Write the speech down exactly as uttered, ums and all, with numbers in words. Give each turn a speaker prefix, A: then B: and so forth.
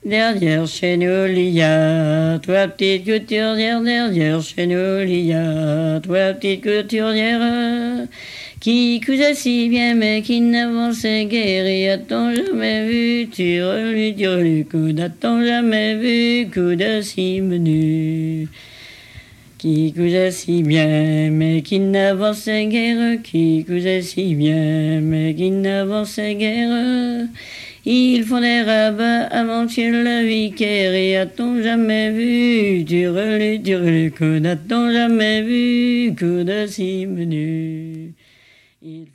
A: Derrière chez nous, il y a toi petite couturière, derrière chez nous, il y a toi petite couturière qui cousait si bien mais qui n'avançait guère. Et a-t-on jamais vu tire lui tire le coude, a-t-on jamais vu coude si menu qui cousait si bien mais qui n'avançait guère, qui cousait si bien mais qui n'avançait guère. Ils font des rabats avant-hier le vicaire. Et a-t-on jamais vu Turelu, turelu, coude, a-t-on jamais vu coude si menu.